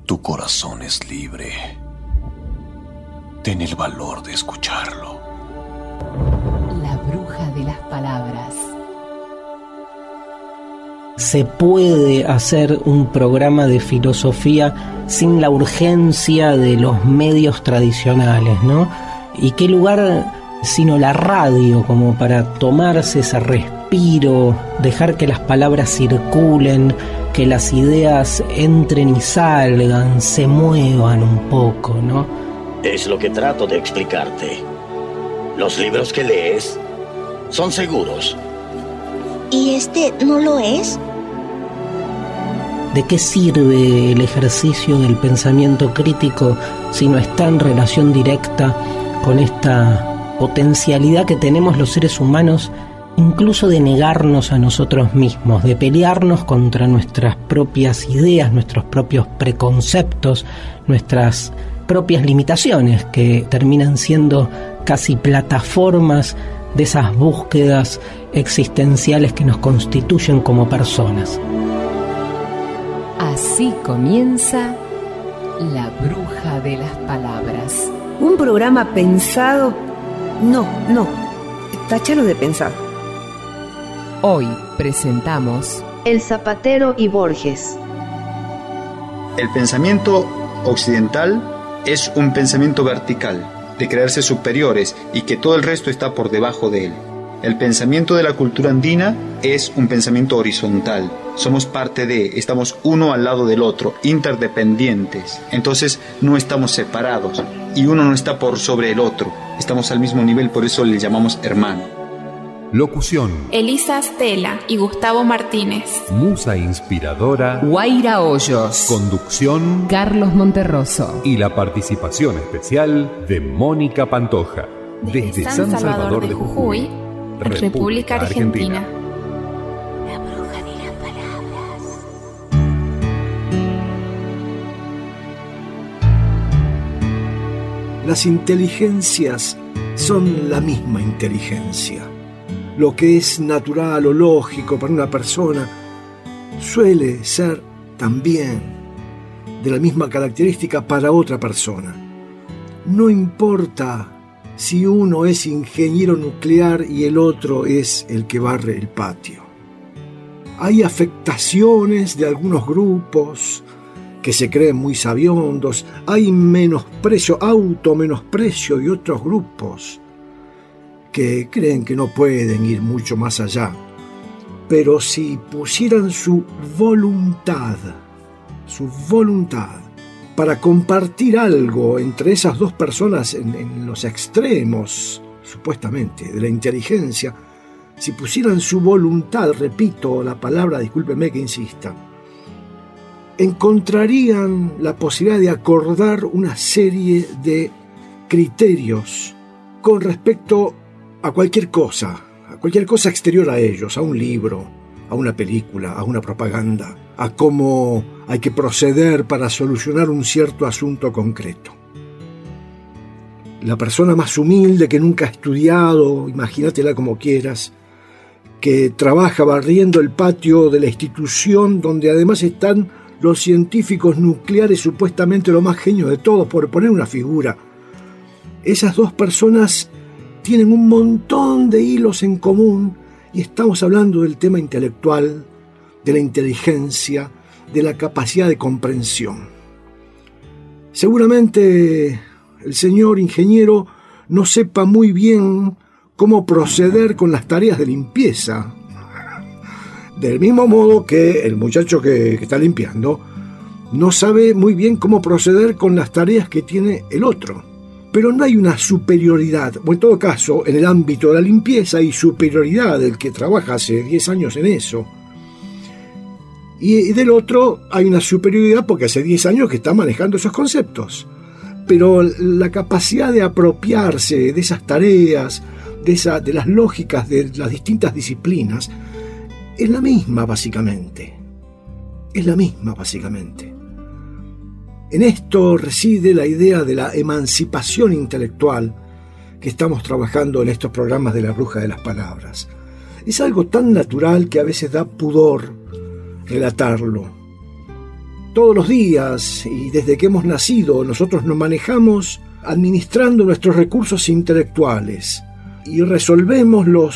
Tu corazón es libre. Ten el valor de escucharlo. La bruja de las palabras. Se puede hacer un programa de filosofía sin la urgencia de los medios tradicionales, ¿no? ¿Y qué lugar sino la radio como para tomarse ese respiro, dejar que las palabras circulen, que las ideas entren y salgan, se muevan un poco, ¿no? Es lo que trato de explicarte. Los libros que lees son seguros. ¿Y este no lo es? ¿De qué sirve el ejercicio del pensamiento crítico si no está en relación directa con esta potencialidad que tenemos los seres humanos, incluso de negarnos a nosotros mismos, de pelearnos contra nuestras propias ideas, nuestros propios preconceptos, nuestras propias limitaciones, que terminan siendo casi plataformas de esas búsquedas existenciales que nos constituyen como personas? Así comienza La Bruja de las Palabras. Un programa pensado... No, táchalo de pensar. Hoy presentamos El Zapatero y Borges. El pensamiento occidental es un pensamiento vertical, de creerse superiores y que todo el resto está por debajo de él. El pensamiento de la cultura andina es un pensamiento horizontal. Somos parte de, estamos uno al lado del otro, interdependientes. Entonces no estamos separados y uno no está por sobre el otro. Estamos al mismo nivel, por eso le llamamos hermano. Locución: Elisa Stella y Gustavo Martínez. Musa inspiradora: Guaira Hoyos. Conducción: Carlos Monterroso. Y la participación especial de Mónica Pantoja. Desde San Salvador de Jujuy, República Argentina. La bruja de las palabras. Las inteligencias son la misma inteligencia. Lo que es natural o lógico para una persona suele ser también de la misma característica para otra persona. No importa si uno es ingeniero nuclear y el otro es el que barre el patio. Hay afectaciones de algunos grupos que se creen muy sabiondos, hay automenosprecio de otros grupos que creen que no pueden ir mucho más allá. Pero si pusieran su voluntad para compartir algo entre esas dos personas en los extremos, supuestamente, de la inteligencia, si pusieran su voluntad, repito la palabra, discúlpeme que insista, encontrarían la posibilidad de acordar una serie de criterios con respecto a cualquier cosa exterior a ellos, a un libro, a una película, a una propaganda, a cómo hay que proceder para solucionar un cierto asunto concreto. La persona más humilde que nunca ha estudiado, imagínatela como quieras, que trabaja barriendo el patio de la institución donde además están los científicos nucleares supuestamente lo más genios de todos, por poner una figura. Esas dos personas tienen un montón de hilos en común y estamos hablando del tema intelectual, de la inteligencia, de la capacidad de comprensión. Seguramente el señor ingeniero no sepa muy bien cómo proceder con las tareas de limpieza. Del mismo modo que el muchacho que está limpiando no sabe muy bien cómo proceder con las tareas que tiene el otro. Pero no hay una superioridad, o en todo caso, en el ámbito de la limpieza hay superioridad del que trabaja hace 10 años en eso. Y del otro hay una superioridad porque hace 10 años que está manejando esos conceptos. Pero la capacidad de apropiarse de esas tareas, de las lógicas de las distintas disciplinas, es la misma básicamente. En esto reside la idea de la emancipación intelectual que estamos trabajando en estos programas de La Bruja de las Palabras. Es algo tan natural que a veces da pudor relatarlo. todos los días y desde que hemos nacido nosotros nos manejamos administrando nuestros recursos intelectuales y resolvemos los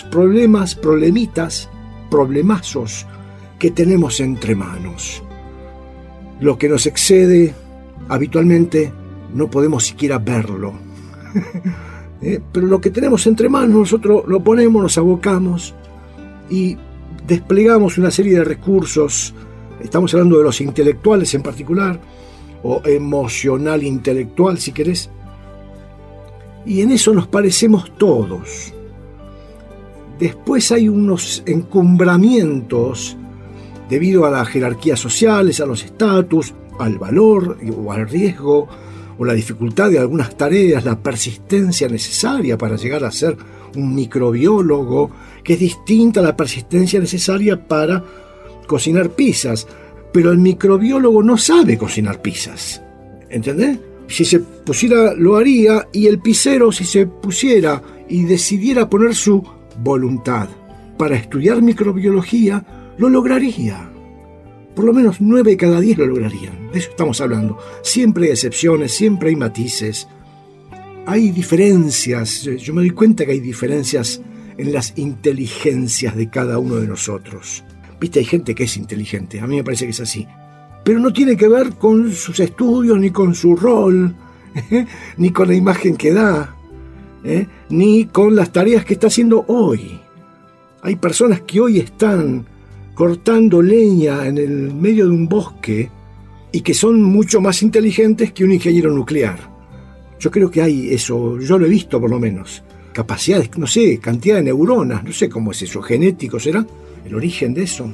problemazos que tenemos entre manos. Lo que nos excede habitualmente no podemos siquiera verlo. Pero lo que tenemos entre manos nosotros lo ponemos, nos abocamos y desplegamos una serie de recursos. Estamos hablando de los intelectuales en particular, o emocional intelectual si querés, y en eso nos parecemos todos. Después hay unos encumbramientos debido a las jerarquías sociales, a los estatus, al valor o al riesgo o la dificultad de algunas tareas, la persistencia necesaria para llegar a ser un microbiólogo, que es distinta a la persistencia necesaria para cocinar pizzas. Pero el microbiólogo no sabe cocinar pizzas, ¿entendés? Si se pusiera, lo haría, y el pizzero, si se pusiera y decidiera poner su voluntad para estudiar microbiología, lo lograría. Por lo menos 9 de cada 10 lo lograrían. De eso estamos hablando. Siempre hay excepciones, siempre hay matices. Hay diferencias. Yo me doy cuenta que hay diferencias en las inteligencias de cada uno de nosotros. Viste, hay gente que es inteligente. A mí me parece que es así. Pero no tiene que ver con sus estudios, ni con su rol, ni con la imagen que da, ni con las tareas que está haciendo hoy. Hay personas que hoy están cortando leña en el medio de un bosque y que son mucho más inteligentes que un ingeniero nuclear. Yo creo que hay eso, yo lo he visto por lo menos. Capacidades, no sé, cantidad de neuronas, no sé cómo es eso, genético será el origen de eso.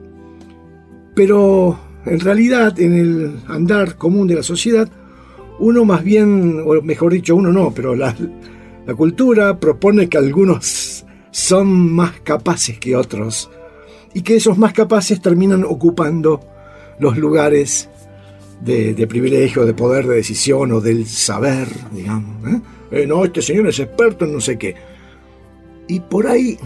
Pero en realidad, en el andar común de la sociedad, uno más bien, o mejor dicho, uno no, pero la cultura propone que algunos son más capaces que otros y que esos más capaces terminan ocupando los lugares de privilegio, de poder, de decisión o del saber, digamos. No, este señor es experto en no sé qué. Y por ahí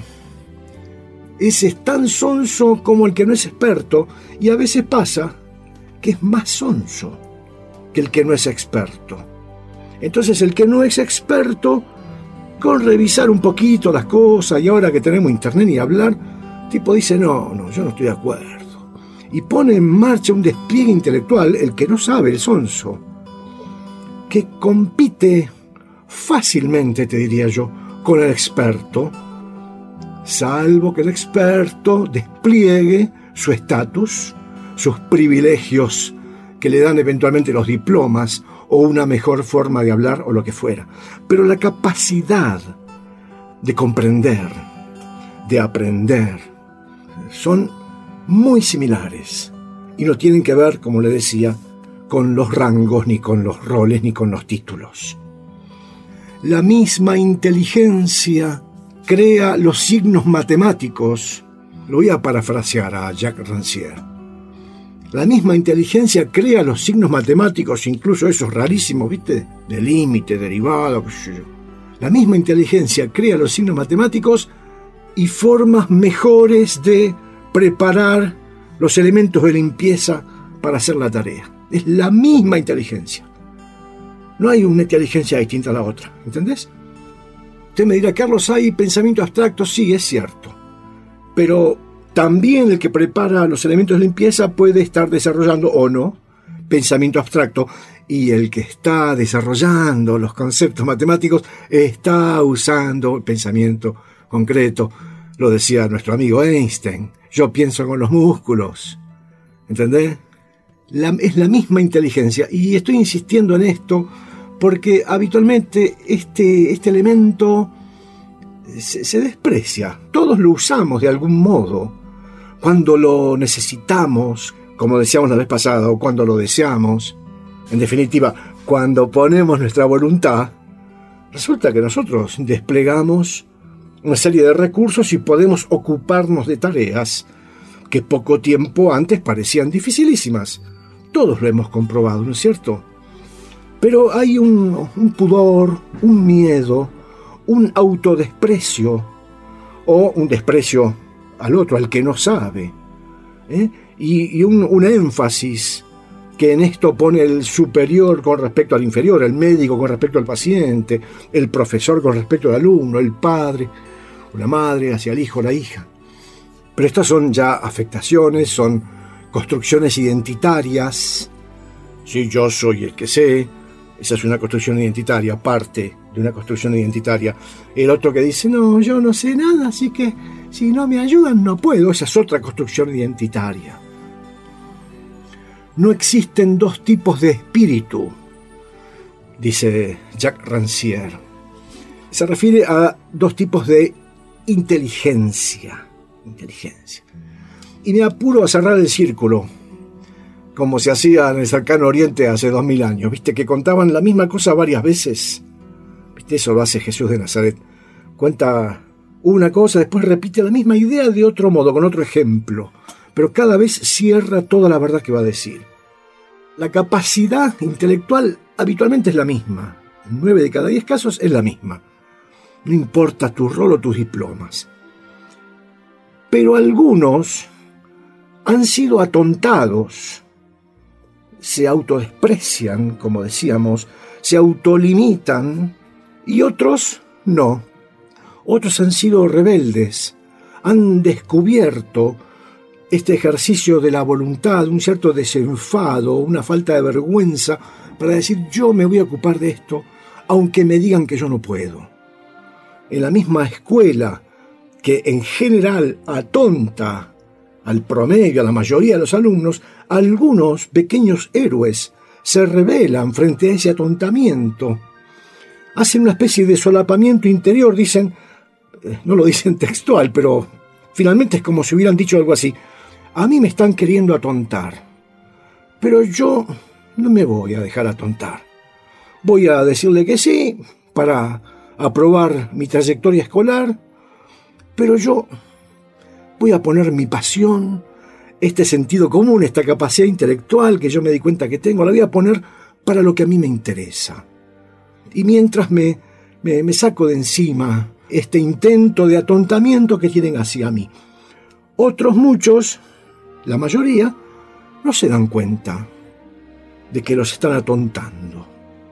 ese es tan sonso como el que no es experto, y a veces pasa que es más sonso que el que no es experto. Entonces el que no es experto, con revisar un poquito las cosas, y ahora que tenemos internet y hablar, tipo dice, no, yo no estoy de acuerdo. Y pone en marcha un despliegue intelectual, el que no sabe, el sonso, que compite fácilmente, te diría yo, con el experto, salvo que el experto despliegue su estatus, sus privilegios que le dan eventualmente los diplomas o una mejor forma de hablar o lo que fuera. Pero la capacidad de comprender, de aprender, son muy similares y no tienen que ver, como le decía, con los rangos, ni con los roles, ni con los títulos. La misma inteligencia crea los signos matemáticos. Lo voy a parafrasear a Jacques Rancière. La misma inteligencia crea los signos matemáticos, incluso esos rarísimos, ¿viste? De límite, derivado, qué sé yo. La misma inteligencia crea los signos matemáticos y formas mejores de preparar los elementos de limpieza para hacer la tarea. Es la misma inteligencia. No hay una inteligencia distinta a la otra, ¿entendés? Usted me dirá, Carlos, ¿hay pensamiento abstracto? Sí, es cierto. Pero también el que prepara los elementos de limpieza puede estar desarrollando, o no, pensamiento abstracto. Y el que está desarrollando los conceptos matemáticos está usando el pensamiento concreto. Lo decía nuestro amigo Einstein. Yo pienso con los músculos. ¿Entendés? Es la misma inteligencia. Y estoy insistiendo en esto porque habitualmente este elemento se desprecia. Todos lo usamos de algún modo. Cuando lo necesitamos, como decíamos la vez pasada, o cuando lo deseamos. En definitiva, cuando ponemos nuestra voluntad, resulta que nosotros desplegamos una serie de recursos y podemos ocuparnos de tareas que poco tiempo antes parecían dificilísimas. Todos lo hemos comprobado, ¿no es cierto? Pero hay un pudor, un miedo, un autodesprecio o un desprecio al otro, al que no sabe, y un énfasis que en esto pone el superior con respecto al inferior, el médico con respecto al paciente, el profesor con respecto al alumno, el padre o la madre hacia el hijo o la hija. Pero estas son ya afectaciones, son construcciones identitarias. Si yo soy el que sé, esa es una construcción identitaria, parte de una construcción identitaria. El otro que dice, no, yo no sé nada, así que si no me ayudan no puedo, esa es otra construcción identitaria. No existen dos tipos de espíritu, dice Jacques Rancière. Se refiere a dos tipos de inteligencia. Y me apuro a cerrar el círculo, como se hacía en el cercano Oriente hace 2000 años. ¿Viste? Que contaban la misma cosa varias veces. ¿Viste? Eso lo hace Jesús de Nazaret. Cuenta una cosa, después repite la misma idea de otro modo, con otro ejemplo. Pero cada vez cierra toda la verdad que va a decir. La capacidad intelectual habitualmente es la misma. En 9 de cada 10 casos es la misma. No importa tu rol o tus diplomas. Pero algunos han sido atontados, se autodesprecian, como decíamos, se autolimitan, y otros no. Otros han sido rebeldes, han descubierto este ejercicio de la voluntad, un cierto desenfado, una falta de vergüenza para decir yo me voy a ocupar de esto, aunque me digan que yo no puedo. En la misma escuela que en general atonta al promedio, a la mayoría de los alumnos, algunos pequeños héroes se rebelan frente a ese atontamiento. Hacen una especie de solapamiento interior, dicen, no lo dicen textual, pero finalmente es como si hubieran dicho algo así. A mí me están queriendo atontar, pero yo no me voy a dejar atontar. Voy a decirle que sí para aprobar mi trayectoria escolar, pero yo voy a poner mi pasión, este sentido común, esta capacidad intelectual que yo me di cuenta que tengo, la voy a poner para lo que a mí me interesa. Y mientras me saco de encima este intento de atontamiento que tienen hacia mí. Otros muchos, la mayoría, no se dan cuenta de que los están atontando.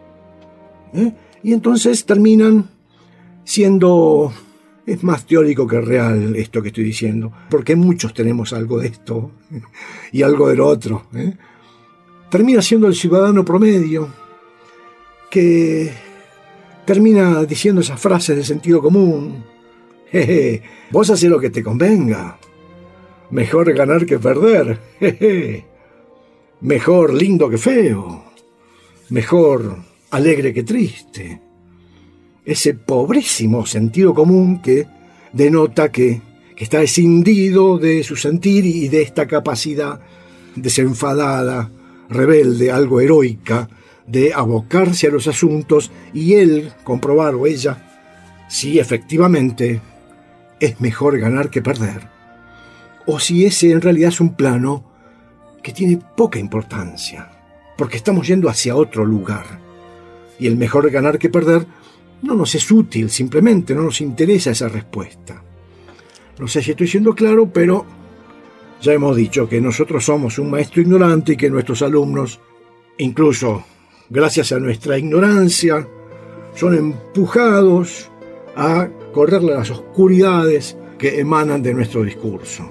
Y entonces terminan siendo... Es más teórico que real esto que estoy diciendo, porque muchos tenemos algo de esto y algo de lo otro. Termina siendo el ciudadano promedio que termina diciendo esas frases de sentido común. Jeje, vos hacés lo que te convenga. Mejor ganar que perder. Jeje. Mejor lindo que feo. Mejor alegre que triste. Ese pobrísimo sentido común que denota que está escindido de su sentir y de esta capacidad desenfadada, rebelde, algo heroica, de abocarse a los asuntos y él comprobar, o ella, si efectivamente es mejor ganar que perder, o si ese en realidad es un plano que tiene poca importancia, porque estamos yendo hacia otro lugar, y el mejor ganar que perder no nos es útil, simplemente no nos interesa esa respuesta. No sé si estoy siendo claro, pero ya hemos dicho que nosotros somos un maestro ignorante y que nuestros alumnos, incluso gracias a nuestra ignorancia, son empujados a correrle las oscuridades que emanan de nuestro discurso.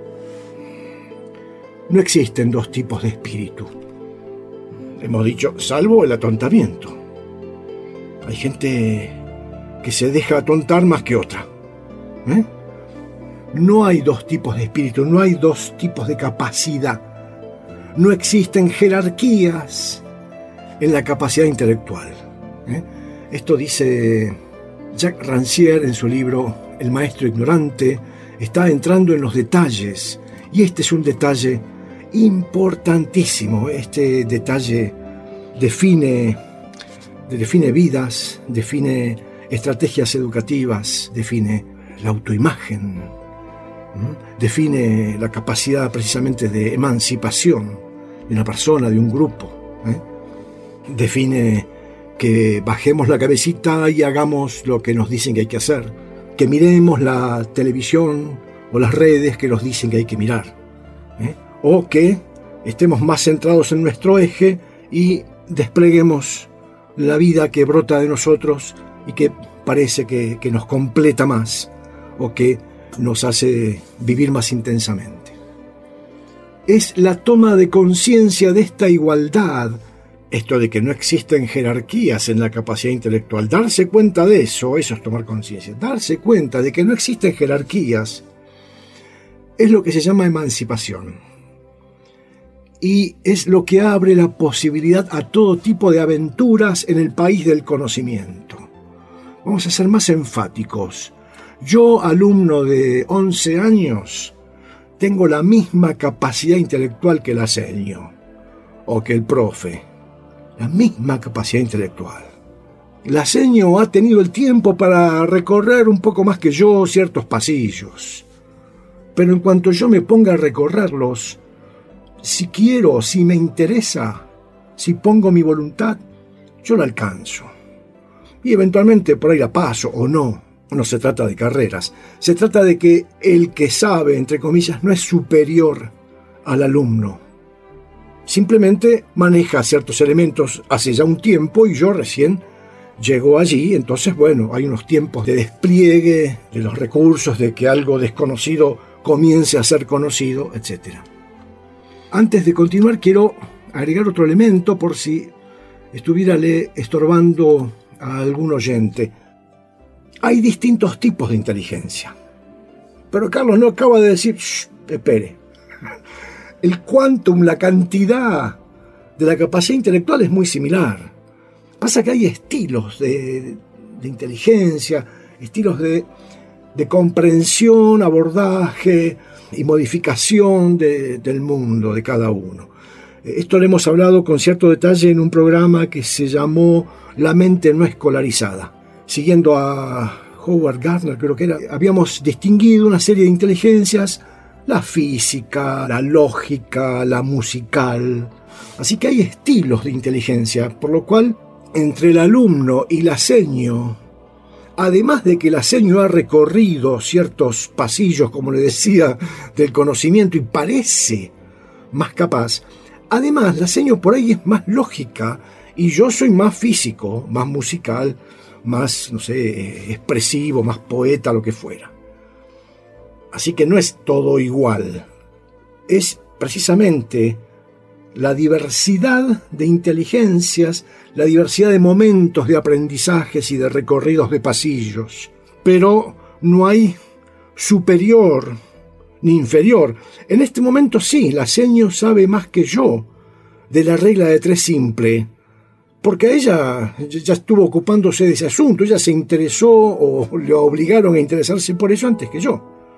No existen dos tipos de espíritu. Hemos dicho, salvo el atontamiento. Hay gente que se deja atontar más que otra. No hay dos tipos de espíritu, no hay dos tipos de capacidad. No existen jerarquías en la capacidad intelectual. Esto dice Jacques Rancière en su libro El maestro ignorante. Está entrando en los detalles, y este es un detalle importantísimo. Este detalle define vidas, define estrategias educativas, define la autoimagen, define la capacidad precisamente de emancipación de una persona, de un grupo. Define que bajemos la cabecita y hagamos lo que nos dicen que hay que hacer, que miremos la televisión o las redes que nos dicen que hay que mirar, o que estemos más centrados en nuestro eje y despleguemos la vida que brota de nosotros y que parece que nos completa más o que nos hace vivir más intensamente. Es la toma de conciencia de esta igualdad, esto de que no existen jerarquías en la capacidad intelectual, darse cuenta de eso es tomar conciencia, darse cuenta de que no existen jerarquías, es lo que se llama emancipación. Y es lo que abre la posibilidad a todo tipo de aventuras en el país del conocimiento. Vamos a ser más enfáticos. Yo, alumno de 11 años, tengo la misma capacidad intelectual que el seño o que el profe. La misma capacidad intelectual. El seño ha tenido el tiempo para recorrer un poco más que yo ciertos pasillos. Pero en cuanto yo me ponga a recorrerlos, si quiero, si me interesa, si pongo mi voluntad, yo la alcanzo. Y eventualmente por ahí la paso o no. No se trata de carreras. Se trata de que el que sabe, entre comillas, no es superior al alumno. Simplemente maneja ciertos elementos hace ya un tiempo y yo recién llego allí. Entonces, bueno, hay unos tiempos de despliegue de los recursos, de que algo desconocido comience a ser conocido, etc. Antes de continuar, quiero agregar otro elemento por si estuviera estorbando a algún oyente. Hay distintos tipos de inteligencia. Pero Carlos no acaba de decir, espere. El quantum, la cantidad de la capacidad intelectual es muy similar. Pasa que hay estilos de inteligencia, estilos de comprensión, abordaje y modificación del mundo de cada uno. Esto lo hemos hablado con cierto detalle en un programa que se llamó La mente no escolarizada. Siguiendo a Howard Gardner, creo que era, habíamos distinguido una serie de inteligencias, la física, la lógica, la musical. Así que hay estilos de inteligencia, por lo cual entre el alumno y la seño, además de que la seño ha recorrido ciertos pasillos, como le decía, del conocimiento y parece más capaz, además la seño por ahí es más lógica y yo soy más físico, más musical, más, no sé, expresivo, más poeta, lo que fuera. Así que no es todo igual. Es precisamente la diversidad de inteligencias, la diversidad de momentos de aprendizajes y de recorridos de pasillos. Pero no hay superior ni inferior. En este momento sí, la seño sabe más que yo de la regla de 3 simple, porque ella ya estuvo ocupándose de ese asunto, ella se interesó o le obligaron a interesarse por eso antes que yo.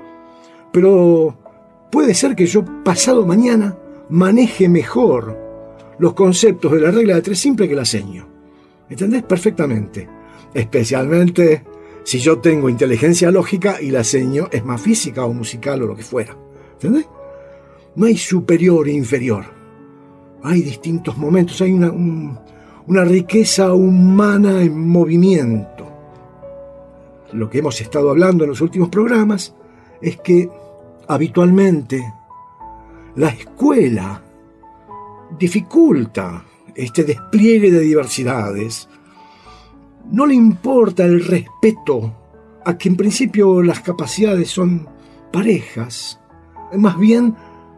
Pero puede ser que yo pasado mañana maneje mejor los conceptos de la regla de 3 simple que la seño. ¿Entendés? Perfectamente. Especialmente si yo tengo inteligencia lógica y la seño es más física o musical o lo que fuera. ¿Entendés? No hay superior e inferior. Hay distintos momentos, hay una riqueza humana en movimiento. Lo que hemos estado hablando en los últimos programas es que habitualmente la escuela dificulta este despliegue de diversidades. No le importa el respeto a que en principio las capacidades son parejas. Más bien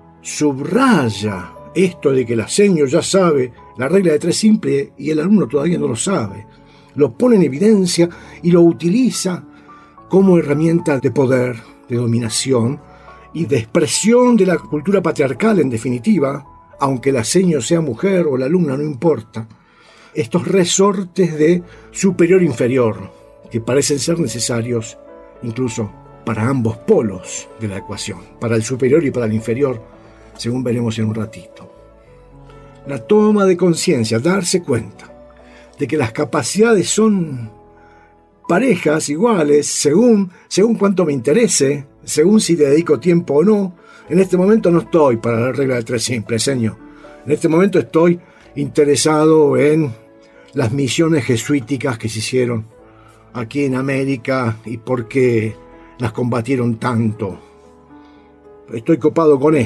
subraya esto de que la seño ya sabe la regla de 3 simple y el alumno todavía no lo sabe. Lo pone en evidencia y lo utiliza como herramienta de poder, de dominación y de expresión de la cultura patriarcal en definitiva, aunque la seño sea mujer o la alumna, no importa. Estos resortes de superior-inferior que parecen ser necesarios incluso para ambos polos de la ecuación, para el superior y para el inferior, según veremos en un ratito. La toma de conciencia, darse cuenta de que las capacidades son parejas, iguales, según cuánto me interese, según si le dedico tiempo o no. En este momento no estoy para la regla de 3 simple, señor. En este momento estoy interesado en las misiones jesuíticas que se hicieron aquí en América y por qué las combatieron tanto. Estoy copado con eso.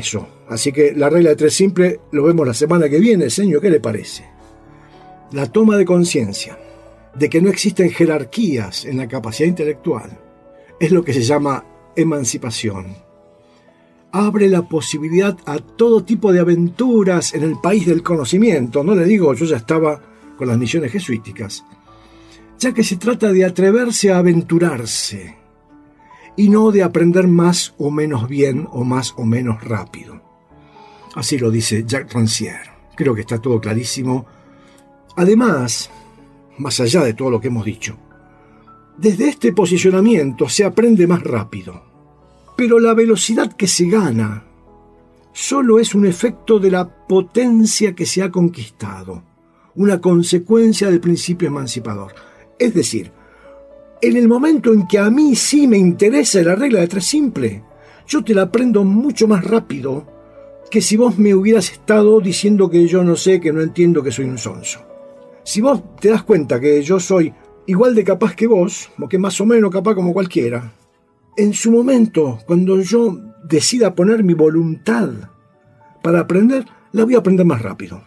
Así que la regla de 3 simple lo vemos la semana que viene, señor, ¿qué le parece? La toma de conciencia de que no existen jerarquías en la capacidad intelectual es lo que se llama emancipación. Abre la posibilidad a todo tipo de aventuras en el país del conocimiento. No le digo, yo ya estaba con las misiones jesuíticas, ya que se trata de atreverse a aventurarse y no de aprender más o menos bien o más o menos rápido. Así lo dice Jacques Rancière. Creo que está todo clarísimo. Además, más allá de todo lo que hemos dicho, desde este posicionamiento se aprende más rápido. Pero la velocidad que se gana solo es un efecto de la potencia que se ha conquistado, una consecuencia del principio emancipador. Es decir, en el momento en que a mí sí me interesa la regla de 3 simple, yo te la aprendo mucho más rápido que si vos me hubieras estado diciendo que yo no sé, que no entiendo, que soy un sonso. Si vos te das cuenta que yo soy igual de capaz que vos, o que más o menos capaz como cualquiera, en su momento, cuando yo decida poner mi voluntad para aprender, la voy a aprender más rápido.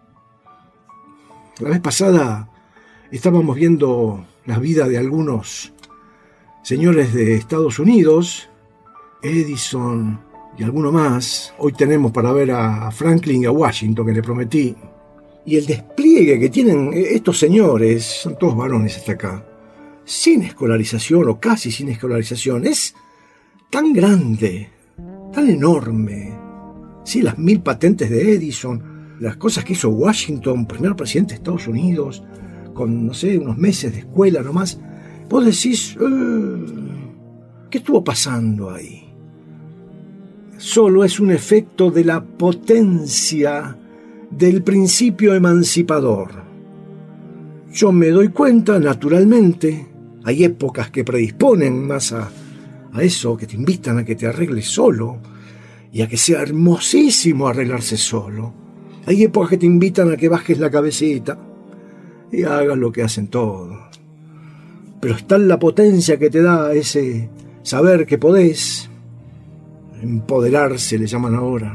La vez pasada estábamos viendo la vida de algunos señores de Estados Unidos, Edison y alguno más. Hoy tenemos para ver a Franklin y a Washington, que le prometí. Y el despliegue que tienen estos señores, son todos varones hasta acá, sin escolarización o casi sin escolarización, es tan grande, tan enorme. Sí, las 1000 patentes de Edison, las cosas que hizo Washington, primer presidente de Estados Unidos, con, no sé, unos meses de escuela nomás. Vos decís, ¿qué estuvo pasando ahí? Solo es un efecto de la potencia del principio emancipador. Yo me doy cuenta, naturalmente, hay épocas que predisponen más a eso, que te invitan a que te arregles solo y a que sea hermosísimo arreglarse solo. Hay épocas que te invitan a que bajes la cabecita y hagas lo que hacen todos. Pero está la potencia que te da ese saber que podés, empoderarse le llaman ahora,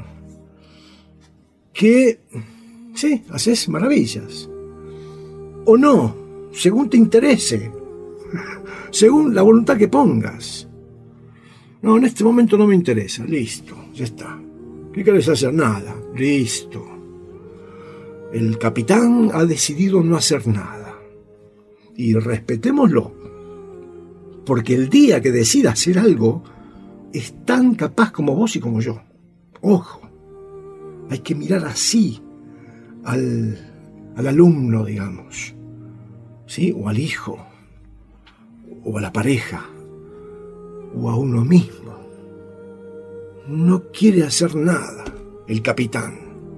que sí, haces maravillas. O no, según te interese, según la voluntad que pongas. No, en este momento no me interesa, listo, ya está. ¿Qué querés hacer? Nada, listo. El capitán ha decidido no hacer nada. Y respetémoslo, porque el día que decida hacer algo, es tan capaz como vos y como yo. Ojo, hay que mirar así al alumno, digamos, ¿sí? O al hijo, o a la pareja, o a uno mismo. No quiere hacer nada el capitán.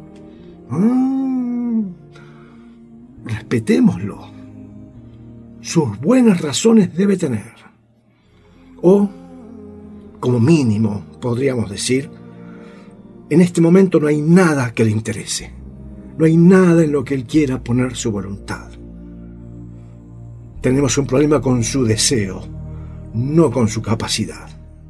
Respetémoslo. Sus buenas razones debe tener. O, como mínimo, podríamos decir, en este momento no hay nada que le interese. No hay nada en lo que él quiera poner su voluntad. Tenemos un problema con su deseo, no con su capacidad.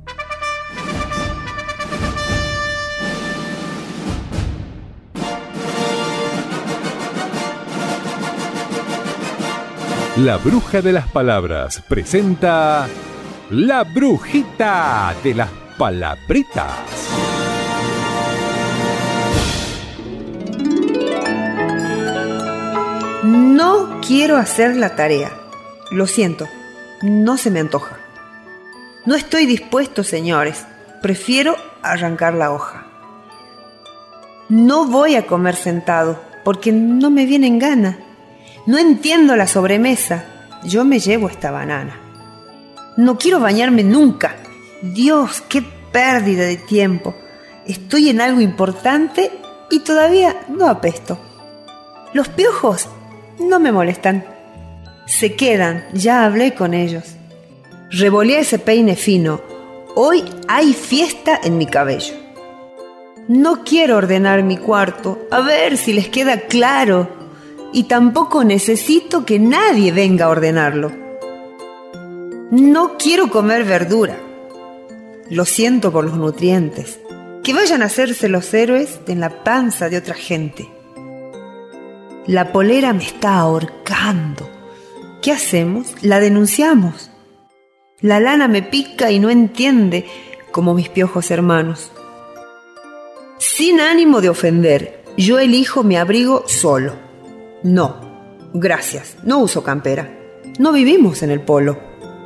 La Bruja de las Palabras presenta La Brujita de las Palabritas. No quiero hacer la tarea. Lo siento, no se me antoja. No estoy dispuesto, señores. Prefiero arrancar la hoja. No voy a comer sentado porque no me viene en gana. No entiendo la sobremesa. Yo me llevo esta banana. No quiero bañarme nunca. Dios, qué pérdida de tiempo. Estoy en algo importante y todavía no apesto. Los piojos no me molestan. Se quedan, ya hablé con ellos. Revoleé ese peine fino. Hoy hay fiesta en mi cabello. No quiero ordenar mi cuarto, a ver si les queda claro. Y tampoco necesito que nadie venga a ordenarlo. No quiero comer verdura. Lo siento por los nutrientes. Que vayan a hacerse los héroes en la panza de otra gente. La polera me está ahorcando. ¿Qué hacemos? La denunciamos. La lana me pica y no entiende, como mis piojos hermanos. Sin ánimo de ofender, yo elijo mi abrigo solo. No, gracias, no uso campera. No vivimos en el polo.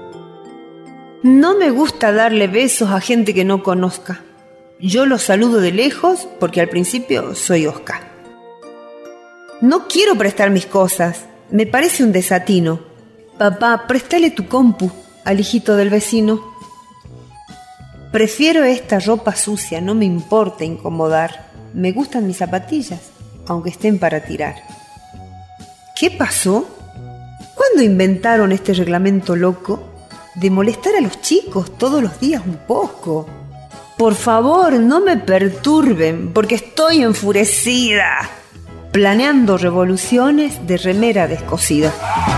No me gusta darle besos a gente que no conozca. Yo los saludo de lejos porque al principio soy Oscar. No quiero prestar mis cosas, me parece un desatino. Papá, préstale tu compu al hijito del vecino. Prefiero esta ropa sucia, no me importa incomodar. Me gustan mis zapatillas, aunque estén para tirar. ¿Qué pasó? ¿Cuándo inventaron este reglamento loco de molestar a los chicos todos los días un poco? Por favor, no me perturben, porque estoy enfurecida, planeando revoluciones de remera descosida.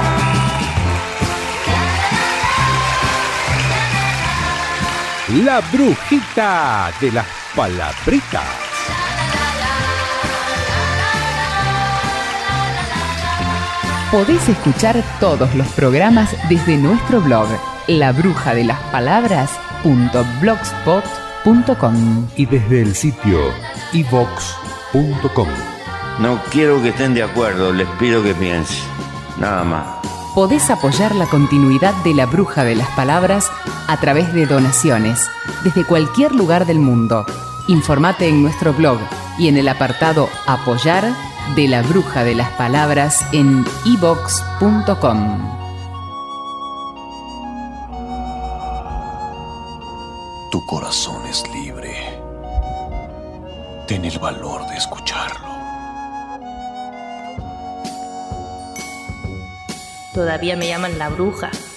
La brujita de las palabritas. Podés escuchar todos los programas desde nuestro blog, labrujadelasPalabras.blogspot.com y desde el sitio iVox.com. No quiero que estén de acuerdo, les pido que piensen, nada más. Podés apoyar la continuidad de La Bruja de las Palabras a través de donaciones, desde cualquier lugar del mundo. Informate en nuestro blog y en el apartado Apoyar de La Bruja de las Palabras en iVox.com. Tu corazón es libre. Ten el valor de escucharlo. Todavía me llaman la bruja.